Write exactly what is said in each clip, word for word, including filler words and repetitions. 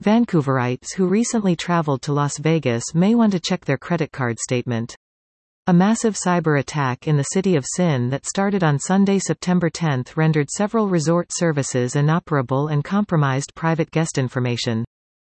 Vancouverites who recently traveled to Las Vegas may want to check their credit card statement. A massive cyber attack in the city of Sin that started on Sunday, September tenth rendered several resort services inoperable and compromised private guest information.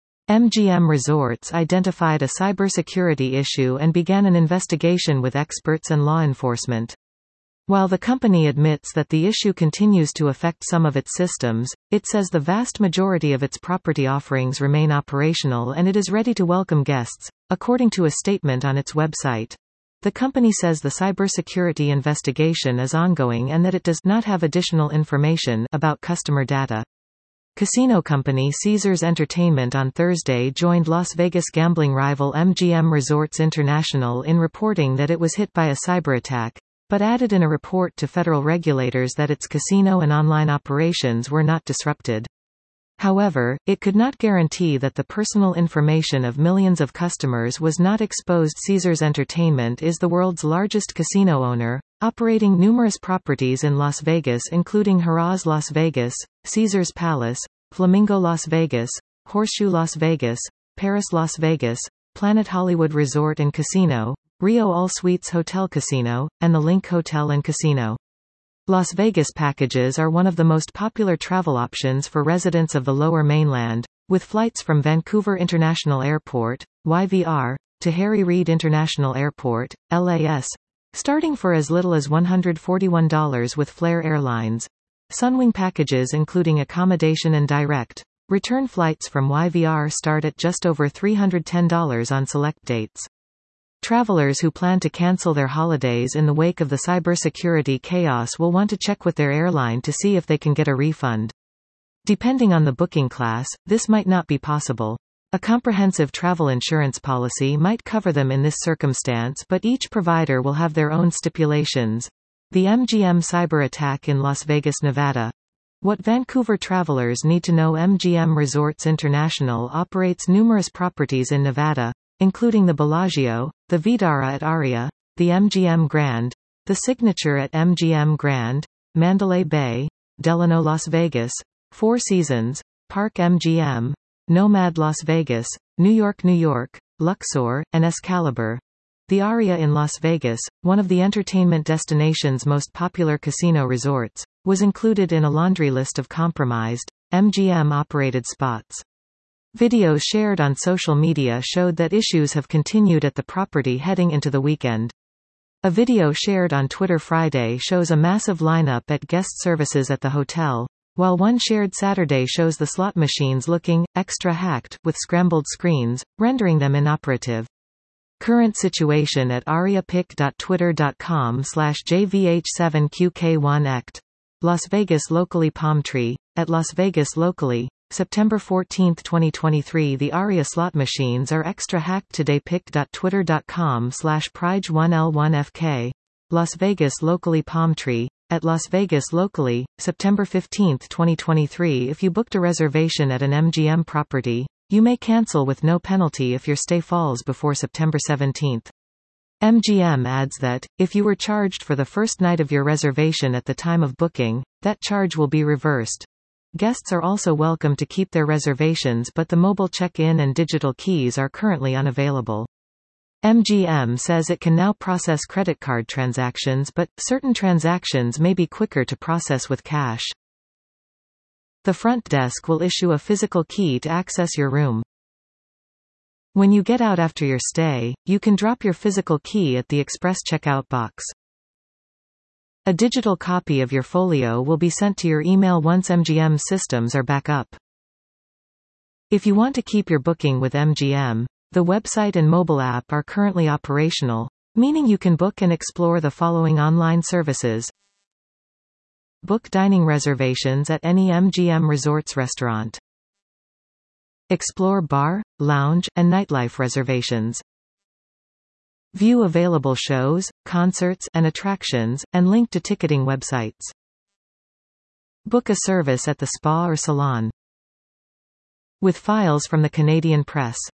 M G M Resorts identified a cybersecurity issue and began an investigation with experts and law enforcement. While the company admits that the issue continues to affect some of its systems, it says the vast majority of its property offerings remain operational and it is ready to welcome guests, according to a statement on its website. The company says the cybersecurity investigation is ongoing and that it does not have additional information about customer data. Casino company Caesars Entertainment on Thursday joined Las Vegas gambling rival M G M Resorts International in reporting that it was hit by a cyber attack, but added in a report to federal regulators that its casino and online operations were not disrupted. However, it could not guarantee that the personal information of millions of customers was not exposed. Caesars Entertainment is the world's largest casino owner, operating numerous properties in Las Vegas including Harrah's Las Vegas, Caesars Palace, Flamingo Las Vegas, Horseshoe Las Vegas, Paris Las Vegas, Planet Hollywood Resort and Casino, Rio All Suites Hotel Casino, and the Link Hotel and Casino. Las Vegas packages are one of the most popular travel options for residents of the Lower Mainland, with flights from Vancouver International Airport, Y V R, to Harry Reid International Airport, L A S, starting for as little as one hundred forty-one dollars with Flair Airlines. Sunwing packages including accommodation and direct return flights from Y V R start at just over three hundred ten dollars on select dates. Travelers who plan to cancel their holidays in the wake of the cybersecurity chaos will want to check with their airline to see if they can get a refund. Depending on the booking class, this might not be possible. A comprehensive travel insurance policy might cover them in this circumstance, but each provider will have their own stipulations. The M G M cyber attack in Las Vegas, Nevada. What Vancouver travelers need to know: M G M Resorts International operates numerous properties in Nevada, including the Bellagio, the Vdara at Aria, the M G M Grand, the Signature at M G M Grand, Mandalay Bay, Delano Las Vegas, Four Seasons, Park M G M, Nomad Las Vegas, New York New York, Luxor, and Excalibur. The Aria in Las Vegas, one of the entertainment destination's most popular casino resorts, was included in a laundry list of compromised, M G M-operated spots. Videos shared on social media showed that issues have continued at the property heading into the weekend. A video shared on Twitter Friday shows a massive lineup at guest services at the hotel, while one shared Saturday shows the slot machines looking extra hacked with scrambled screens, rendering them inoperative. Current situation at ariapic dot twitter dot com slash J V H seven Q K one act. Las Vegas locally Palm Tree. At Las Vegas locally, September fourteenth twenty twenty-three, the Aria slot machines are extra hacked today. pic dot twitter dot com slash prige one L one F K. Las Vegas locally Palm Tree. At Las Vegas locally, September fifteenth twenty twenty-three, if you booked a reservation at an M G M property, you may cancel with no penalty if your stay falls before September seventeenth. M G M adds that, if you were charged for the first night of your reservation at the time of booking, that charge will be reversed. Guests are also welcome to keep their reservations, but the mobile check-in and digital keys are currently unavailable. M G M says it can now process credit card transactions, but certain transactions may be quicker to process with cash. The front desk will issue a physical key to access your room. When you get out after your stay, you can drop your physical key at the express checkout box. A digital copy of your folio will be sent to your email once M G M systems are back up. If you want to keep your booking with M G M, the website and mobile app are currently operational, meaning you can book and explore the following online services. Book dining reservations at any M G M Resorts restaurant. Explore bar, lounge, and nightlife reservations. View available shows, concerts, and attractions, and link to ticketing websites. Book a service at the spa or salon. With files from the Canadian Press.